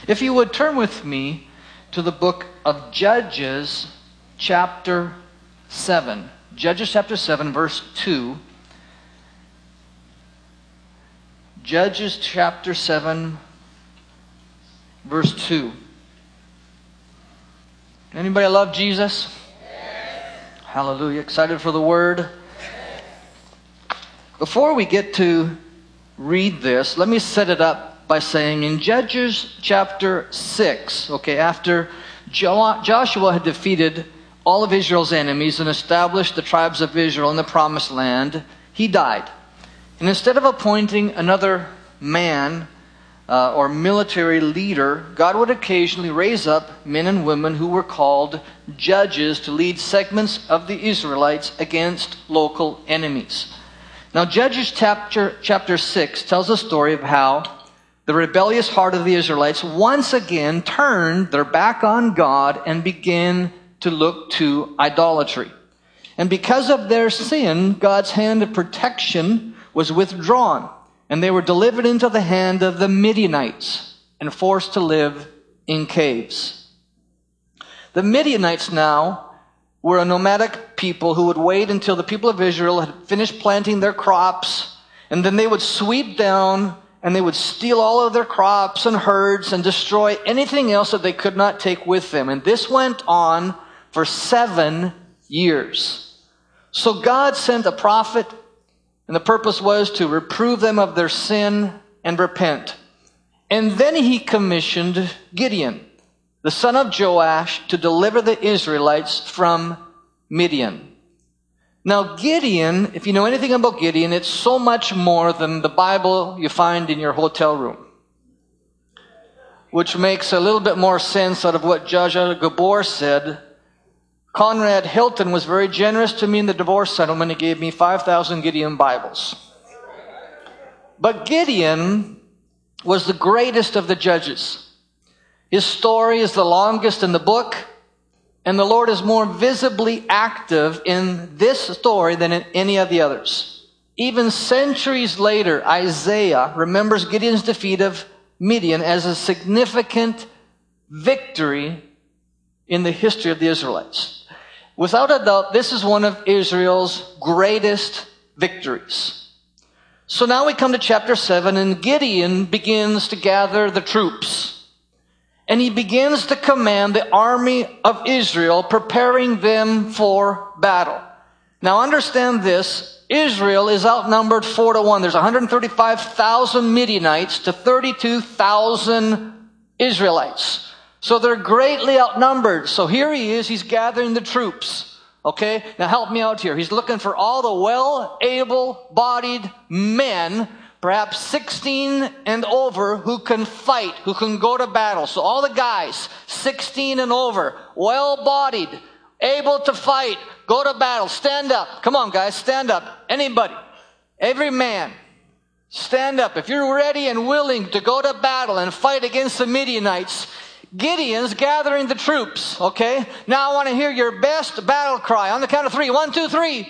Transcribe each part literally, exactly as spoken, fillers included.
If you would turn with me to the book of Judges, chapter seven. Judges chapter seven, verse two. Judges chapter seven, verse two. Anybody love Jesus? Yes. Hallelujah. Excited for the word? Yes. Before we get to read this, let me set it up by saying in Judges chapter six, okay, after jo- Joshua had defeated all of Israel's enemies and established the tribes of Israel in the promised land, he died. And instead of appointing another man uh, or military leader, God would occasionally raise up men and women who were called judges to lead segments of the Israelites against local enemies. Now, Judges chapter, chapter six tells the story of how the rebellious heart of the Israelites once again turned their back on God and began to look to idolatry. And because of their sin, God's hand of protection was withdrawn, and they were delivered into the hand of the Midianites and forced to live in caves. The Midianites now were a nomadic people who would wait until the people of Israel had finished planting their crops, and then they would sweep down and they would steal all of their crops and herds and destroy anything else that they could not take with them. And this went on for seven years. So God sent a prophet, and the purpose was to reprove them of their sin and repent. And then he commissioned Gideon, the son of Joash, to deliver the Israelites from Midian. Now, Gideon, if you know anything about Gideon, it's so much more than the Bible you find in your hotel room, which makes a little bit more sense out of what Jaja Gabor said. Conrad Hilton was very generous to me in the divorce settlement. He gave me five thousand Gideon Bibles. But Gideon was the greatest of the judges. His story is the longest in the book, and the Lord is more visibly active in this story than in any of the others. Even centuries later, Isaiah remembers Gideon's defeat of Midian as a significant victory in the history of the Israelites. Without a doubt, this is one of Israel's greatest victories. So now we come to chapter seven, and Gideon begins to gather the troops. And he begins to command the army of Israel, preparing them for battle. Now understand this, Israel is outnumbered four to one. There's one hundred thirty-five thousand Midianites to thirty-two thousand Israelites. So they're greatly outnumbered. So here he is, he's gathering the troops. Okay, now help me out here. He's looking for all the well, able-bodied men, perhaps sixteen and over, who can fight, who can go to battle. So all the guys, sixteen and over, well-bodied, able to fight, go to battle, stand up. Come on, guys, stand up. Anybody, every man, stand up. If you're ready and willing to go to battle and fight against the Midianites, Gideon's gathering the troops, okay? Now I want to hear your best battle cry. On the count of three. One, two, three.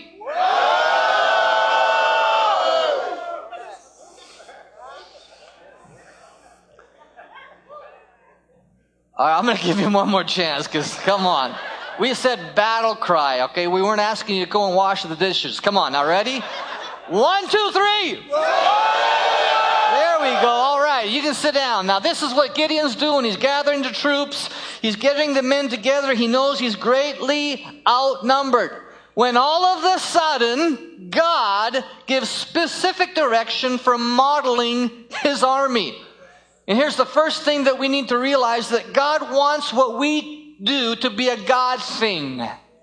All right, I'm going to give you one more chance, because come on. We said battle cry, okay? We weren't asking you to go and wash the dishes. Come on, now ready? One, two, three. There we go. All right, you can sit down. Now this is what Gideon's doing. He's gathering the troops. He's getting the men together. He knows he's greatly outnumbered. When all of a sudden, God gives specific direction for modeling his army. And here's the first thing that we need to realize, that God wants what we do to be a God thing.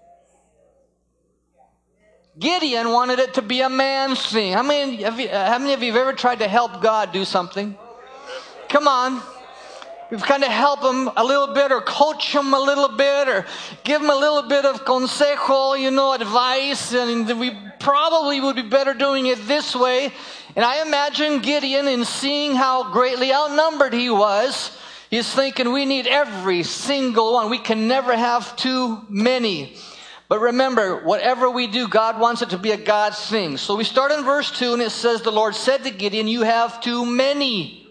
Gideon wanted it to be a man thing. How many, have you, how many of you have ever tried to help God do something? Come on. We've kind of help him a little bit, or coach him a little bit, or give him a little bit of consejo, you know, advice. And we probably would be better doing it this way. And I imagine Gideon, in seeing how greatly outnumbered he was, he's thinking, we need every single one. We can never have too many. But remember, whatever we do, God wants it to be a God thing. So we start in verse two, and it says, the Lord said to Gideon, you have too many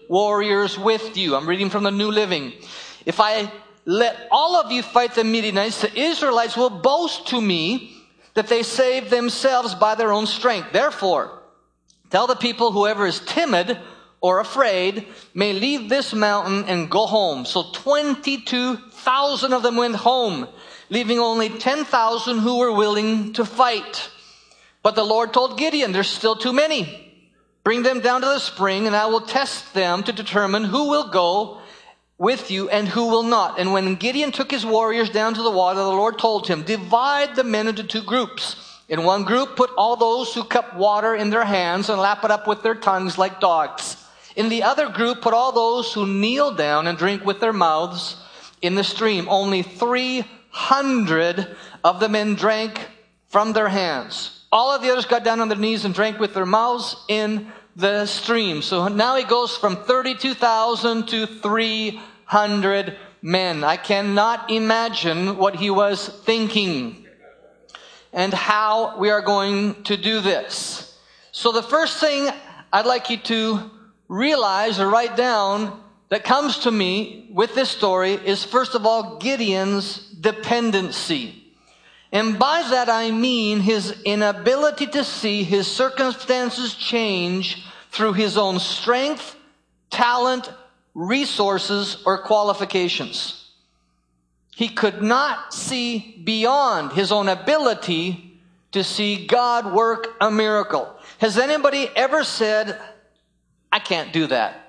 warriors with you. I'm reading from the New Living. If I let all of you fight the Midianites, the Israelites will boast to me that they saved themselves by their own strength. Therefore, tell the people, whoever is timid or afraid may leave this mountain and go home. So twenty-two thousand of them went home, leaving only ten thousand who were willing to fight. But the Lord told Gideon, there's still too many. Bring them down to the spring, and I will test them to determine who will go with you and who will not. And when Gideon took his warriors down to the water, the Lord told him, divide the men into two groups. In one group, put all those who cup water in their hands and lap it up with their tongues like dogs. In the other group, put all those who kneel down and drink with their mouths in the stream. Only three hundred of the men drank from their hands. All of the others got down on their knees and drank with their mouths in the stream. So now he goes from thirty-two thousand to three hundred men. I cannot imagine what he was thinking and how we are going to do this. So the first thing I'd like you to realize or write down that comes to me with this story is, first of all, Gideon's dependency. And by that I mean his inability to see his circumstances change through his own strength, talent, resources, or qualifications. He could not see beyond his own ability to see God work a miracle. Has anybody ever said, I can't do that?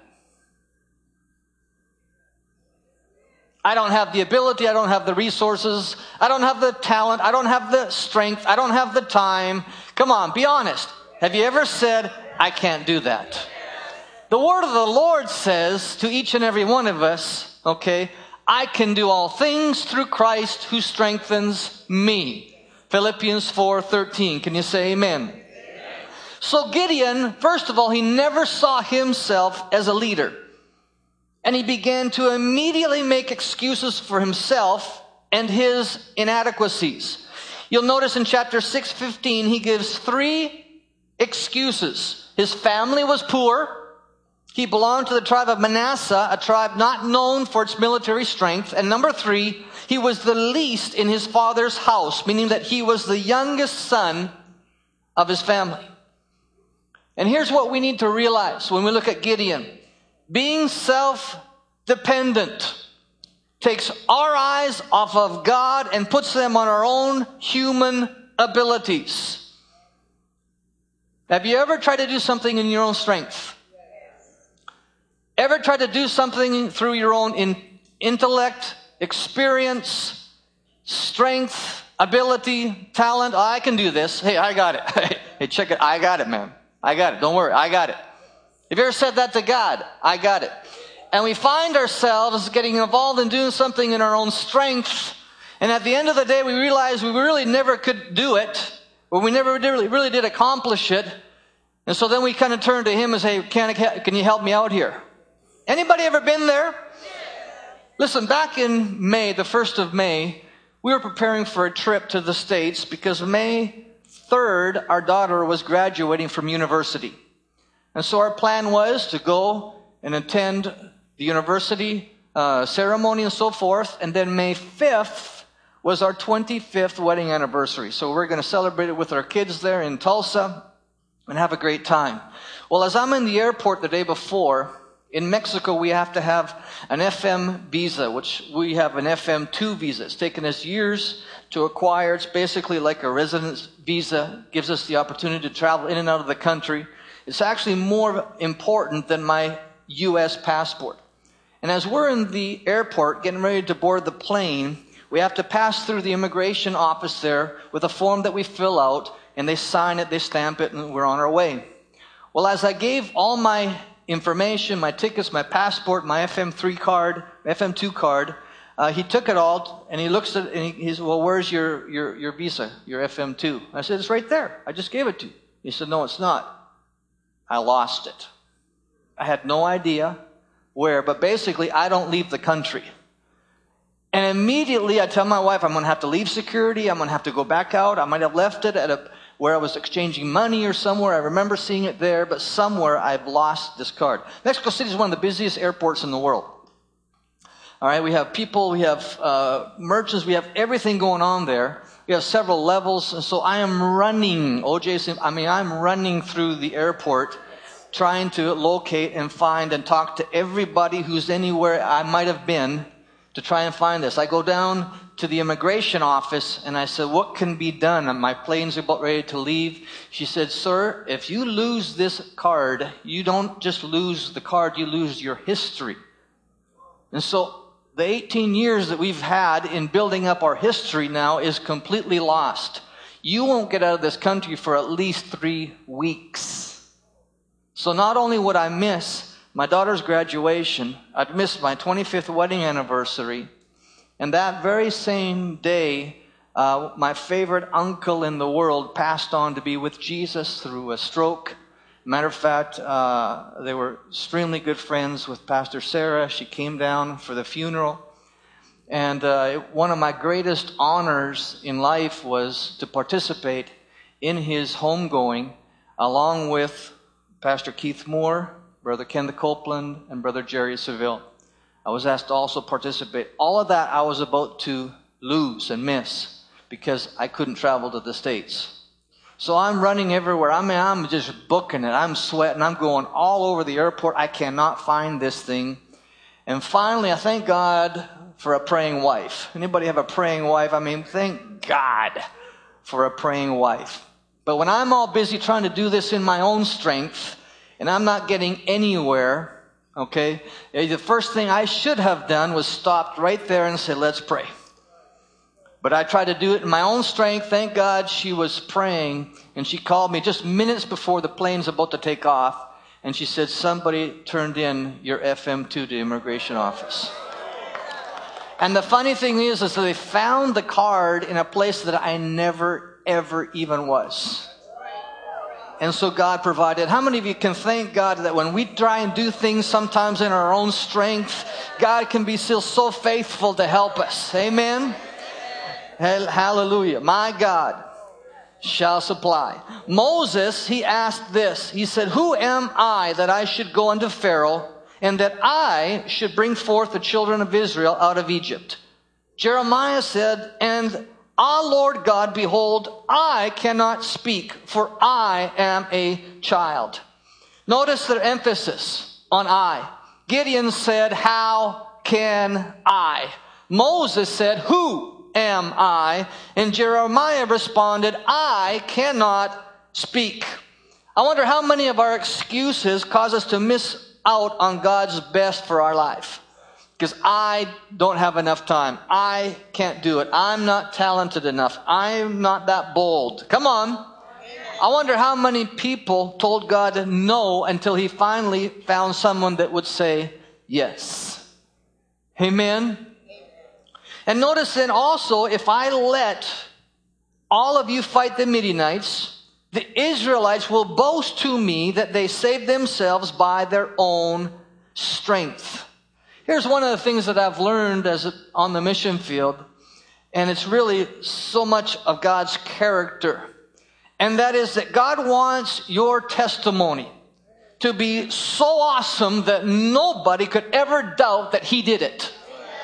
I don't have the ability, I don't have the resources, I don't have the talent, I don't have the strength, I don't have the time. Come on, be honest. Have you ever said, I can't do that? The word of the Lord says to each and every one of us, okay, I can do all things through Christ who strengthens me. Philippians four thirteen. Can you say amen? Amen? So Gideon, first of all, he never saw himself as a leader. And he began to immediately make excuses for himself and his inadequacies. You'll notice in chapter six fifteen, he gives three excuses. His family was poor. He belonged to the tribe of Manasseh, a tribe not known for its military strength. And number three, he was the least in his father's house, meaning that he was the youngest son of his family. And here's what we need to realize when we look at Gideon. Being self-dependent takes our eyes off of God and puts them on our own human abilities. Have you ever tried to do something in your own strength? Ever tried to do something through your own in intellect, experience, strength, ability, talent? Oh, I can do this. Hey, I got it. Hey, check it. I got it, man. I got it. Don't worry. I got it. Have you ever said that to God? I got it. And we find ourselves getting involved in doing something in our own strength. And at the end of the day, we realize we really never could do it. Or we never really, really did accomplish it. And so then we kind of turn to him and say, can, I, can you help me out here? Anybody ever been there? Listen, back in May, the first of May, we were preparing for a trip to the States because May third, our daughter was graduating from university. And so our plan was to go and attend the university uh, ceremony and so forth. And then May fifth was our twenty-fifth wedding anniversary. So we're going to celebrate it with our kids there in Tulsa and have a great time. Well, as I'm in the airport the day before, in Mexico, we have to have an F M visa, which we have an F M two visa. It's taken us years to acquire. It's basically like a residence visa. It gives us the opportunity to travel in and out of the country. It's actually more important than my U S passport. And as we're in the airport getting ready to board the plane, we have to pass through the immigration office there with a form that we fill out, and they sign it, they stamp it, and we're on our way. Well, as I gave all my information, my tickets, my passport, my F M three card, F M two card, uh, he took it all, and he looks at it, and he, he said, well, where's your, your, your visa, your F M two? I said, it's right there. I just gave it to you. He said, no, it's not. I lost it. I had no idea where, but basically, I don't leave the country. And immediately, I tell my wife, I'm going to have to leave security. I'm going to have to go back out. I might have left it at a where I was exchanging money or somewhere. I remember seeing it there, but somewhere I've lost this card. Mexico City is one of the busiest airports in the world. All right, we have people, we have uh, merchants, we have everything going on there. We have several levels, and so I am running, O J, I mean, I'm running through the airport trying to locate and find and talk to everybody who's anywhere I might have been to try and find this. I go down to the immigration office and I said, what can be done? And my plane's about ready to leave. She said, sir, if you lose this card, you don't just lose the card, you lose your history. And so the eighteen years that we've had in building up our history now is completely lost. You won't get out of this country for at least three weeks. So not only would I miss my daughter's graduation, I'd miss my twenty-fifth wedding anniversary, and that very same day, uh, my favorite uncle in the world passed on to be with Jesus through a stroke. Matter of fact, uh, they were extremely good friends with Pastor Sarah. She came down for the funeral. And uh, one of my greatest honors in life was to participate in his homegoing along with Pastor Keith Moore, Brother Ken Copeland, and Brother Jerry Seville. I was asked to also participate. All of that I was about to lose and miss because I couldn't travel to the States. So I'm running everywhere. I mean, I'm just booking it. I'm sweating. I'm going all over the airport. I cannot find this thing. And finally, I thank God for a praying wife. Anybody have a praying wife? I mean, thank God for a praying wife. But when I'm all busy trying to do this in my own strength, and I'm not getting anywhere, okay, the first thing I should have done was stopped right there and said, let's pray. But I tried to do it in my own strength. Thank God she was praying, and she called me just minutes before the plane's about to take off, and she said, somebody turned in your F M two to the immigration office. And the funny thing is, is that they found the card in a place that I never, ever even was. And so God provided. How many of you can thank God that when we try and do things sometimes in our own strength, God can be still so faithful to help us? Amen? Hallelujah. My God shall supply. Moses, he asked this. He said, who am I that I should go unto Pharaoh and that I should bring forth the children of Israel out of Egypt? Jeremiah said, and ah, Lord God, behold, I cannot speak, for I am a child. Notice their emphasis on I. Gideon said, how can I? Moses said, who am I? And Jeremiah responded, I cannot speak. I wonder how many of our excuses cause us to miss out on God's best for our life. Because I don't have enough time. I can't do it. I'm not talented enough. I'm not that bold. Come on. I wonder how many people told God no until he finally found someone that would say yes. Amen. And notice then also, if I let all of you fight the Midianites, the Israelites will boast to me that they saved themselves by their own strength. Here's one of the things that I've learned as a, on the mission field, and it's really so much of God's character. And that is that God wants your testimony to be so awesome that nobody could ever doubt that he did it.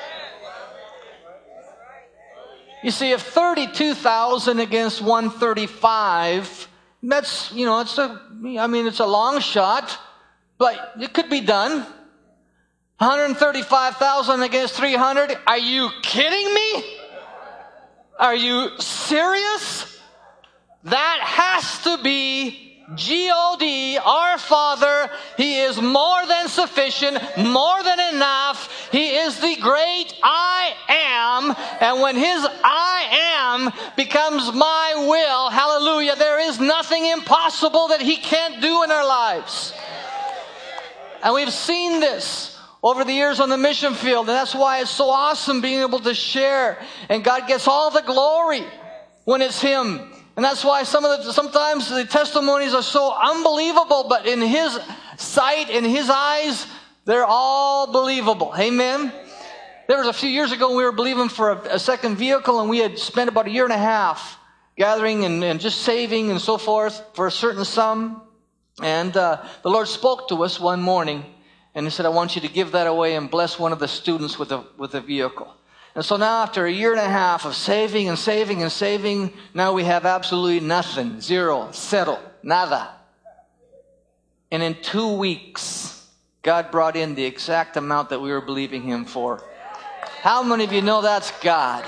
You see, if thirty-two thousand against one thirty-five, that's, you know, it's a, I mean, it's a long shot, but it could be done. one hundred thirty-five thousand against three hundred? Are you kidding me? Are you serious? That has to be G O D, our Father. He is more than sufficient, more than enough. He is the great I am. And when his I am becomes my will, hallelujah, there is nothing impossible that he can't do in our lives. And we've seen this over the years on the mission field, and that's why it's so awesome being able to share. And God gets all the glory when it's him. And that's why some of the, sometimes the testimonies are so unbelievable, but in his sight, in his eyes, they're all believable. Amen? There was a few years ago we were believing for a, a second vehicle, and we had spent about a year and a half gathering and, and just saving and so forth for a certain sum. And uh, the Lord spoke to us one morning, and He said, I want you to give that away and bless one of the students with a, with a vehicle. And so now after a year and a half of saving and saving and saving, now we have absolutely nothing. Zero. Settle. Nada. And in two weeks, God brought in the exact amount that we were believing Him for. How many of you know that's God?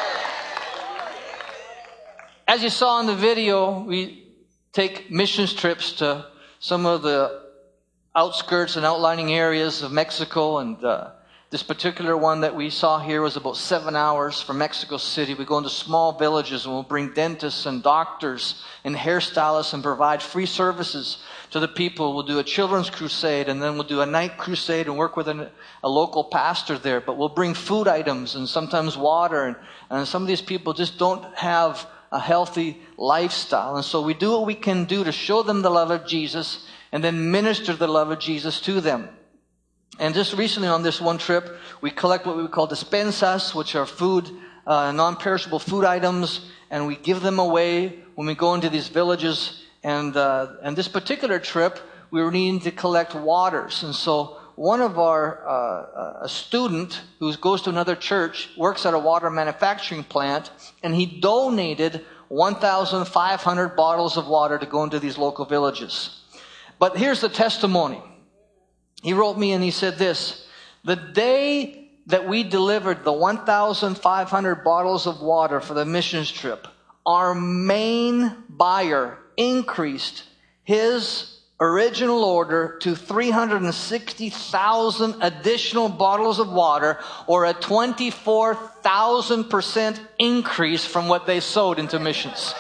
As you saw in the video, we take missions trips to some of the outskirts and outlining areas of Mexico, and uh, this particular one that we saw here was about seven hours from Mexico City. We go into small villages and we'll bring dentists and doctors and hairstylists and provide free services to the people. We'll do a children's crusade, and then we'll do a night crusade and work with an, a local pastor there. But we'll bring food items and sometimes water, and, and some of these people just don't have a healthy lifestyle. And so we do what we can do to show them the love of Jesus and then minister the love of Jesus to them. And just recently on this one trip, we collect what we call despensas, which are food, uh, non-perishable food items, and we give them away when we go into these villages. And uh, and this particular trip, we were needing to collect waters. And so one of our, uh, a student who goes to another church, works at a water manufacturing plant, and he donated one thousand five hundred bottles of water to go into these local villages. But here's the testimony. He wrote me and he said this: the day that we delivered the one thousand five hundred bottles of water for the missions trip, our main buyer increased his original order to three hundred sixty thousand additional bottles of water, or a twenty-four thousand percent increase from what they sowed into missions.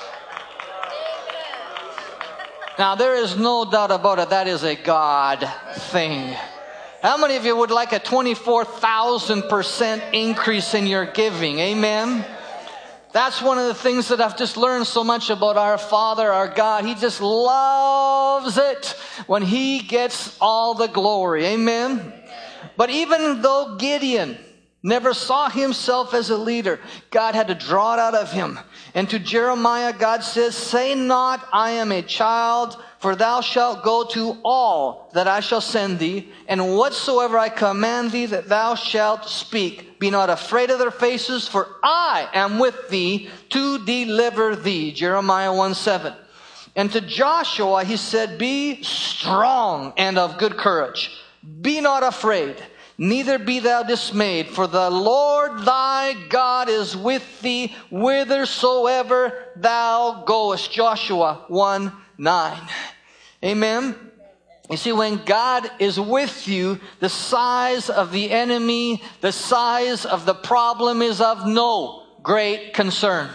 Now, there is no doubt about it, that is a God thing. How many of you would like a twenty-four thousand percent increase in your giving? Amen? That's one of the things that I've just learned so much about our Father, our God. He just loves it when He gets all the glory. Amen? But even though Gideon never saw himself as a leader, God had to draw it out of him. And to Jeremiah, God says, say not, I am a child, for thou shalt go to all that I shall send thee, and whatsoever I command thee that thou shalt speak. Be not afraid of their faces, for I am with thee to deliver thee. Jeremiah one seven. And to Joshua he said, be strong and of good courage. Be not afraid, neither be thou dismayed, for the Lord thy God is with thee whithersoever thou goest. Joshua one nine. Amen. You see, when God is with you, the size of the enemy, the size of the problem is of no great concern.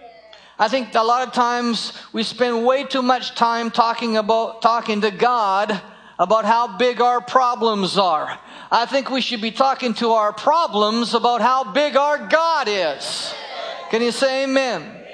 I think a lot of times we spend way too much time talking about talking to God about how big our problems are. I think we should be talking to our problems about how big our God is. Can you say amen? Amen.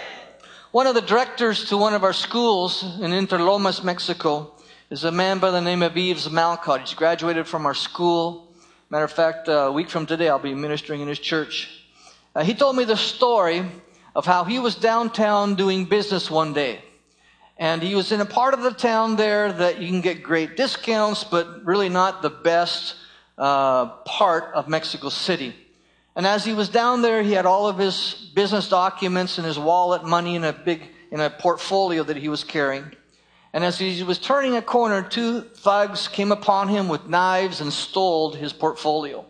One of the directors to one of our schools in Interlomas, Mexico, is a man by the name of Yves Malcott. He's graduated from our school. Matter of fact, a week from today, I'll be ministering in his church. Uh, he told me the story of how he was downtown doing business one day. And he was in a part of the town there that you can get great discounts, but really not the best uh, part of Mexico City. And as he was down there, he had all of his business documents and his wallet, money in a big, in a portfolio that he was carrying. And as he was turning a corner, two thugs came upon him with knives and stole his portfolio.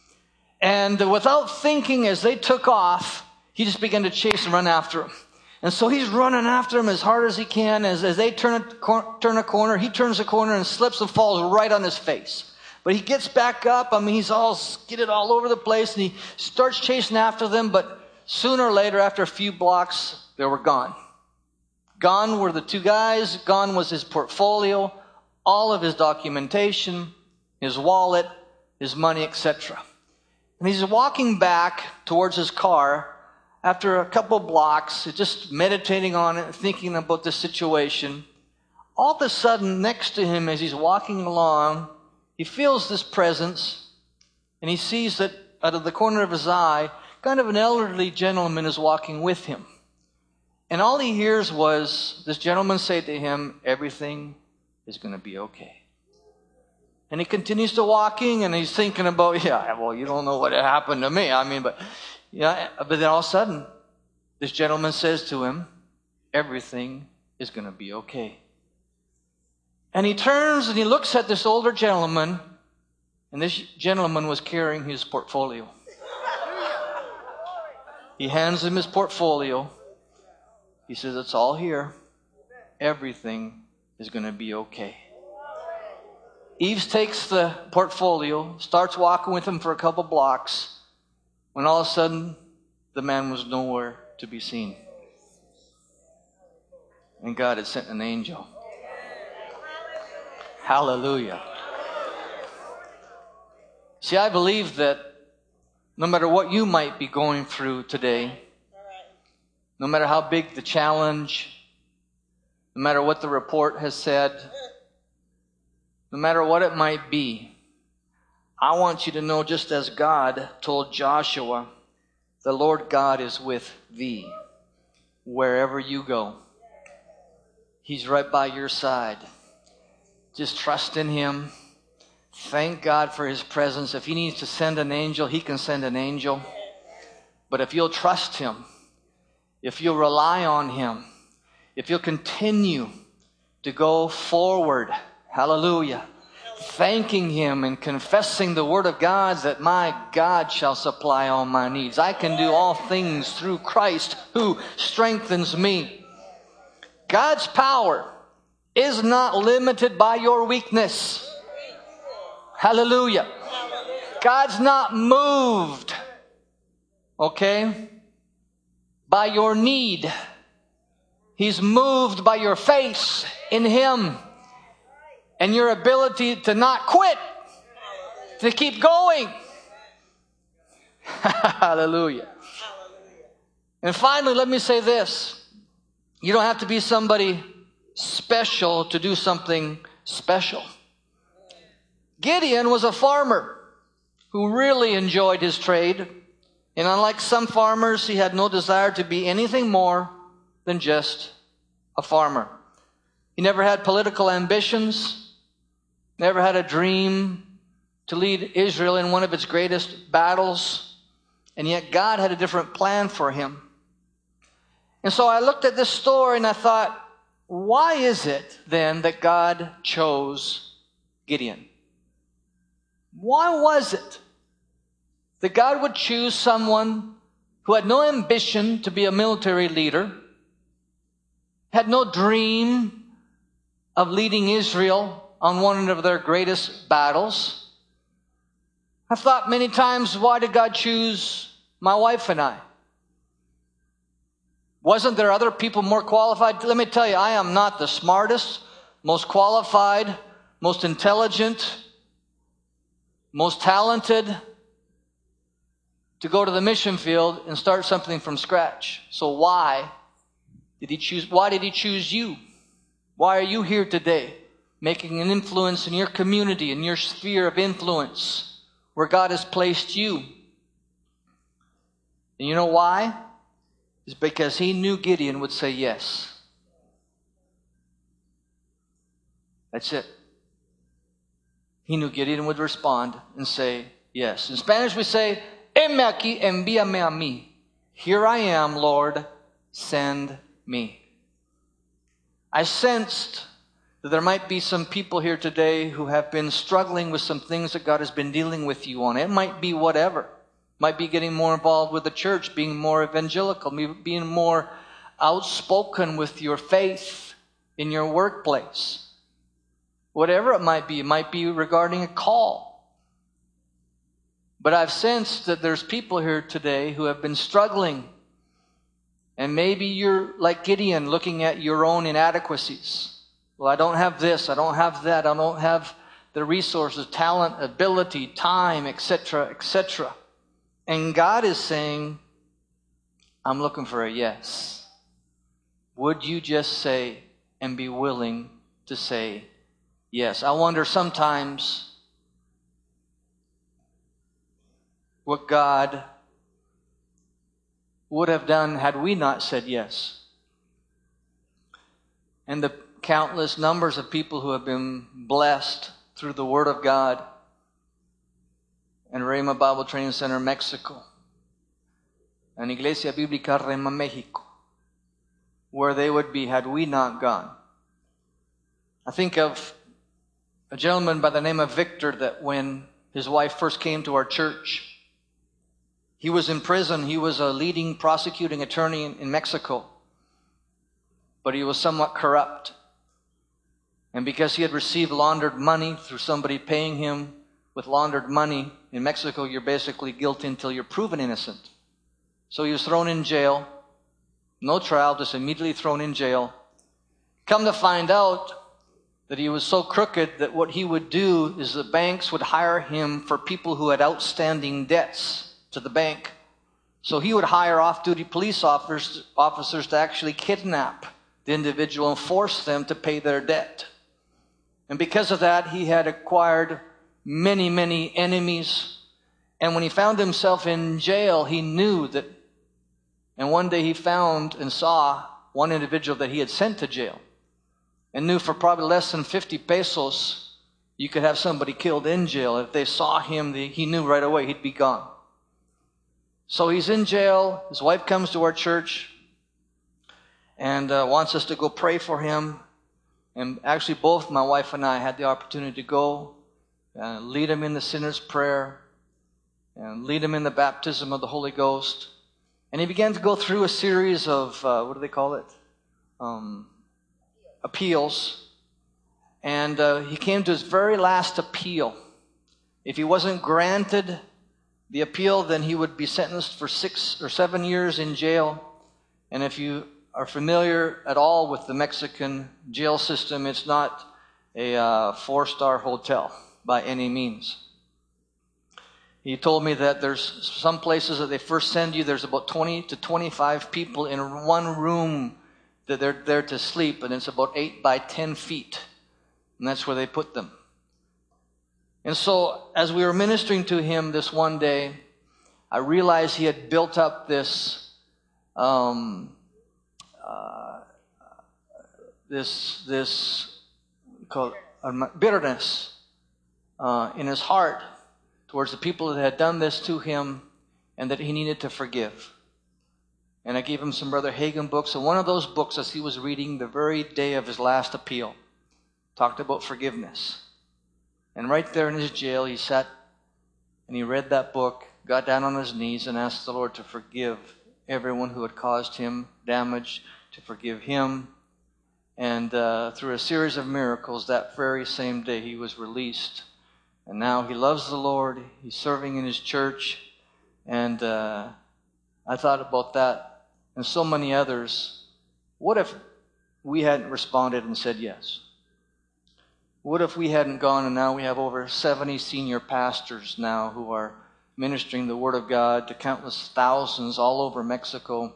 And without thinking, as they took off, he just began to chase and run after them. And so he's running after them as hard as he can. As, as they turn a, cor- turn a corner, he turns a corner and slips and falls right on his face. But he gets back up. I mean, he's all skidded all over the place. And he starts chasing after them. But sooner or later, after a few blocks, they were gone. Gone were the two guys. Gone was his portfolio, all of his documentation, his wallet, his money, et cetera. And he's walking back towards his car after a couple blocks, just meditating on it, thinking about the situation. All of a sudden, next to him as he's walking along, he feels this presence, and he sees that out of the corner of his eye, kind of an elderly gentleman is walking with him. And all he hears was this gentleman say to him, everything is going to be okay. And he continues to walking, and he's thinking about, yeah, well, you don't know what happened to me. I mean, but, yeah, but then all of a sudden, this gentleman says to him, everything is going to be okay. And he turns and he looks at this older gentleman, and this gentleman was carrying his portfolio. He hands him his portfolio. He says, it's all here. Everything is going to be okay. Eves takes the portfolio, starts walking with him for a couple blocks, when all of a sudden, the man was nowhere to be seen. And God had sent an angel. Hallelujah. See, I believe that no matter what you might be going through today, no matter how big the challenge, no matter what the report has said, no matter what it might be, I want you to know, just as God told Joshua, the Lord God is with thee wherever you go. He's right by your side. Just trust in Him. Thank God for His presence. If He needs to send an angel, He can send an angel. But if you'll trust Him, if you'll rely on Him, if you'll continue to go forward, hallelujah, thanking Him and confessing the Word of God that my God shall supply all my needs. I can do all things through Christ who strengthens me. God's power is not limited by your weakness. Hallelujah. God's not moved, okay, by your need. He's moved by your faith in Him and your ability to not quit, to keep going. Hallelujah. And finally, let me say this. You don't have to be somebody special to do something special. Gideon was a farmer who really enjoyed his trade. And unlike some farmers, he had no desire to be anything more than just a farmer. He never had political ambitions, never had a dream to lead Israel in one of its greatest battles. And yet God had a different plan for him. And so I looked at this story and I thought, why is it then that God chose Gideon? Why was it that God would choose someone who had no ambition to be a military leader, had no dream of leading Israel on one of their greatest battles? I've thought many times, why did God choose my wife and I? Wasn't there other people more qualified? Let me tell you, I am not the smartest, most qualified, most intelligent, most talented to go to the mission field and start something from scratch. So why did he choose, why did he choose you? Why are you here today, making an influence in your community, in your sphere of influence, where God has placed you? And you know why? It's because he knew Gideon would say yes. That's it. He knew Gideon would respond and say yes. In Spanish we say, Heme aquí, envíame a mí. Here I am, Lord, send me. I sensed that there might be some people here today who have been struggling with some things that God has been dealing with you on. It might be whatever. Might be getting more involved with the church, being more evangelical, being more outspoken with your faith in your workplace. Whatever it might be, it might be regarding a call. But I've sensed that there's people here today who have been struggling. And maybe you're like Gideon, looking at your own inadequacies. Well, I don't have this, I don't have that, I don't have the resources, talent, ability, time, et cetera, et cetera. And God is saying, I'm looking for a yes. Would you just say and be willing to say yes? I wonder sometimes what God would have done had we not said yes. and the countless numbers of people who have been blessed through the Word of God and Rhema Bible Training Center Mexico and Iglesia Bíblica Rhema Mexico, where they would be had we not gone. I think of a gentleman by the name of Victor that when his wife first came to our church, he was in prison. He was a leading prosecuting attorney in, in Mexico, but he was somewhat corrupt. And because he had received laundered money through somebody paying him with laundered money, in Mexico you're basically guilty until you're proven innocent. So he was thrown in jail. No trial, just immediately thrown in jail. Come to find out that he was so crooked that what he would do is the banks would hire him for people who had outstanding debts to the bank. So he would hire off-duty police officers, officers to actually kidnap the individual and force them to pay their debt. And because of that, he had acquired many, many enemies. And when he found himself in jail, he knew that, and one day he found and saw one individual that he had sent to jail, and knew for probably less than fifty pesos, you could have somebody killed in jail. If they saw him, he knew right away he'd be gone. So he's in jail. His wife comes to our church and uh, wants us to go pray for him. And actually both my wife and I had the opportunity to go uh, lead him in the sinner's prayer and lead him in the baptism of the Holy Ghost. And he began to go through a series of, uh, what do they call it? Um, appeals. And uh, he came to his very last appeal. If he wasn't granted the appeal, then he would be sentenced for six or seven years in jail. And if you are familiar at all with the Mexican jail system, it's not a uh, four-star hotel by any means. He told me that there's some places that they first send you, there's about twenty to twenty-five people in one room that they're there to sleep, and it's about eight by ten feet. And that's where they put them. And so, as we were ministering to him this one day, I realized he had built up this, um, uh, this, this, called uh, bitterness uh, in his heart towards the people that had done this to him, and that he needed to forgive. And I gave him some Brother Hagin books, and one of those books, as he was reading the very day of his last appeal, talked about forgiveness. And right there in his jail, he sat and he read that book, got down on his knees and asked the Lord to forgive everyone who had caused him damage, to forgive him. And uh, through a series of miracles, that very same day he was released. And now he loves the Lord. He's serving in his church. And uh, I thought about that and so many others. What if we hadn't responded and said yes? What if we hadn't gone, and now we have over seventy senior pastors now who are ministering the Word of God to countless thousands all over Mexico?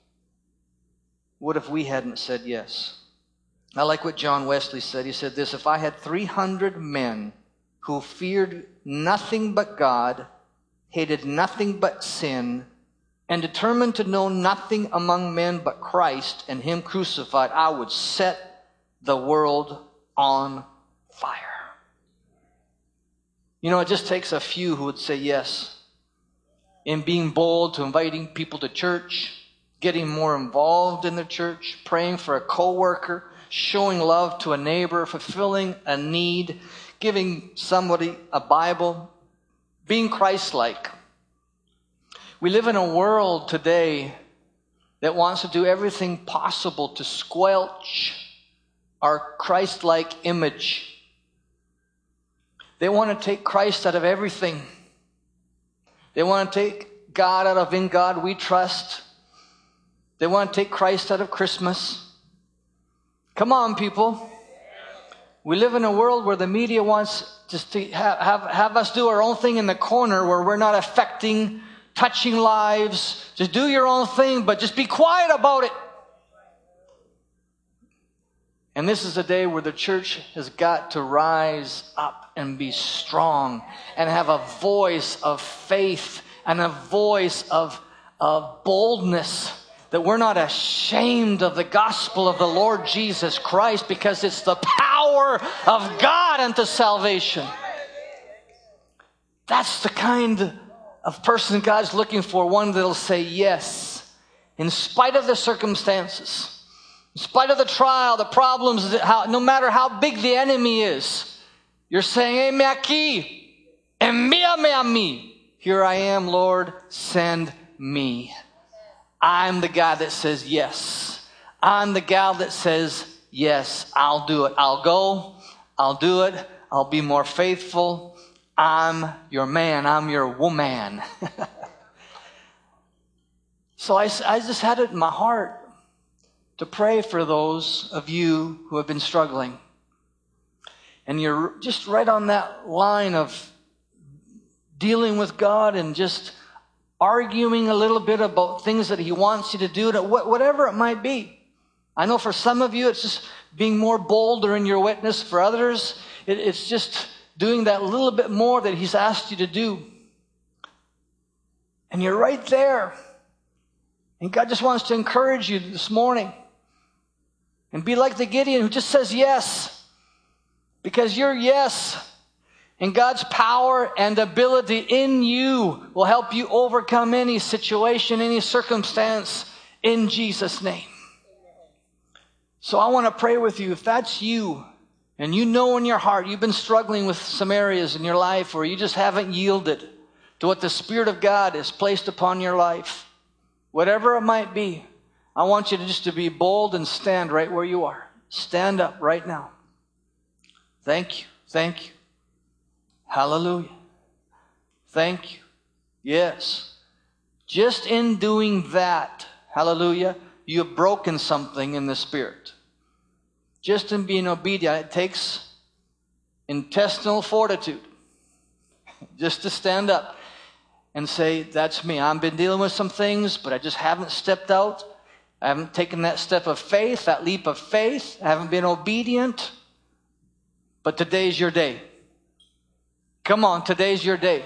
What if we hadn't said yes? I like what John Wesley said. He said this: if I had three hundred men who feared nothing but God, hated nothing but sin, and determined to know nothing among men but Christ and Him crucified, I would set the world on fire. You know, it just takes a few who would say yes. In being bold to inviting people to church, getting more involved in the church, praying for a coworker, showing love to a neighbor, fulfilling a need, giving somebody a Bible, being Christ-like. We live in a world today that wants to do everything possible to squelch our Christ-like image. They want to take Christ out of everything. They want to take God out of In God We Trust. They want to take Christ out of Christmas. Come on, people. We live in a world where the media wants just to have, have, have us do our own thing in the corner, where we're not affecting, touching lives. Just do your own thing, but just be quiet about it. And this is a day where the church has got to rise up and be strong and have a voice of faith and a voice of, of boldness that we're not ashamed of the gospel of the Lord Jesus Christ, because it's the power of God unto salvation. That's the kind of person God's looking for, one that'll say yes, in spite of the circumstances, in spite of the trial, the problems, how, no matter how big the enemy is. You're saying, Heme aquí, envíame a mí. Here I am, Lord, send me. I'm the guy that says yes. I'm the gal that says yes, I'll do it. I'll go, I'll do it, I'll be more faithful. I'm your man, I'm your woman. So I, I just had it in my heart to pray for those of you who have been struggling. And you're just right on that line of dealing with God and just arguing a little bit about things that He wants you to do, whatever it might be. I know for some of you, it's just being more bolder in your witness. For others, it's just doing that little bit more that He's asked you to do. And you're right there. And God just wants to encourage you this morning. And be like the Gideon who just says yes. Because your yes and God's power and ability in you will help you overcome any situation, any circumstance in Jesus' name. So I want to pray with you. If that's you, and you know in your heart you've been struggling with some areas in your life, or you just haven't yielded to what the Spirit of God has placed upon your life, whatever it might be, I want you to just to be bold and stand right where you are. Stand up right now. Thank you. Thank you. Hallelujah. Thank you. Yes. Just in doing that, hallelujah, you have broken something in the Spirit. Just in being obedient, it takes intestinal fortitude just to stand up and say, that's me. I've been dealing with some things, but I just haven't stepped out. I haven't taken that step of faith, that leap of faith. I haven't been obedient. But today's your day. Come on, today's your day.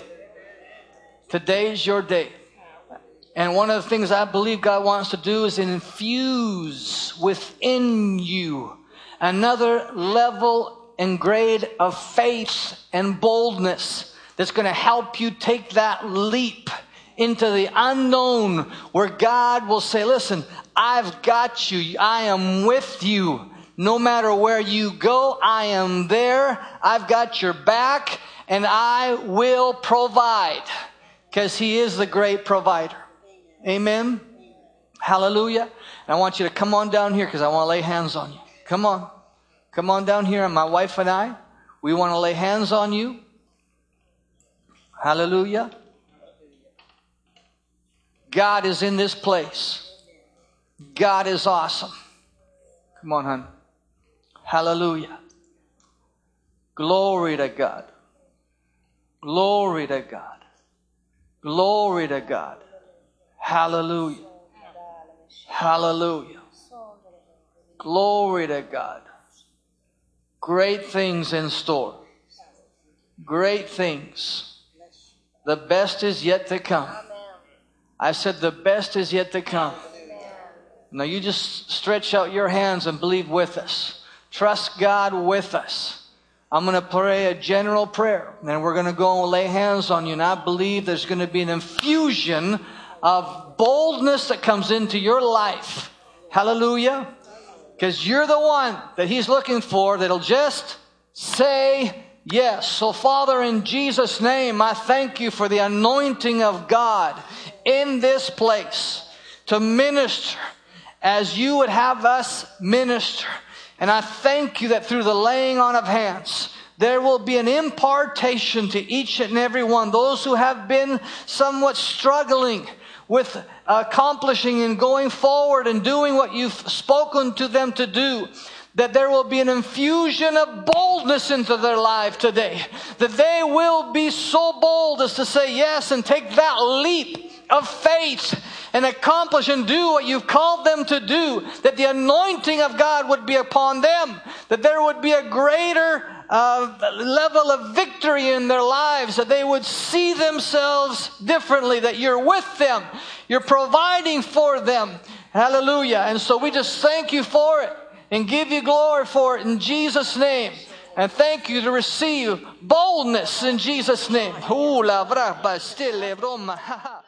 Today's your day. And one of the things I believe God wants to do is infuse within you another level and grade of faith and boldness that's going to help you take that leap into the unknown, where God will say, listen, I've got you. I am with you. No matter where you go, I am there. I've got your back, and I will provide, because He is the great provider. Amen. Hallelujah. And I want you to come on down here, because I want to lay hands on you. Come on. Come on down here, and my wife and I, we want to lay hands on you. Hallelujah. God is in this place. God is awesome. Come on, hon. Hallelujah. Glory to God. Glory to God. Glory to God. Hallelujah. Hallelujah. Glory to God. Great things in store. Great things. The best is yet to come. I said the best is yet to come. Now you just stretch out your hands and believe with us. Trust God with us. I'm going to pray a general prayer, and we're going to go and lay hands on you. And I believe there's going to be an infusion of boldness that comes into your life. Hallelujah. Because you're the one that He's looking for that'll just say yes. So Father, in Jesus' name, I thank you for the anointing of God in this place to minister as you would have us minister. And I thank you that through the laying on of hands, there will be an impartation to each and every one. Those who have been somewhat struggling with accomplishing and going forward and doing what you've spoken to them to do, that there will be an infusion of boldness into their life today. That they will be so bold as to say yes and take that leap of faith and accomplish and do what you've called them to do. That the anointing of God would be upon them. That there would be a greater uh, level of victory in their lives. That they would see themselves differently. That you're with them. You're providing for them. Hallelujah. And so we just thank you for it and give you glory for it in Jesus' name. And thank you to receive boldness in Jesus' name.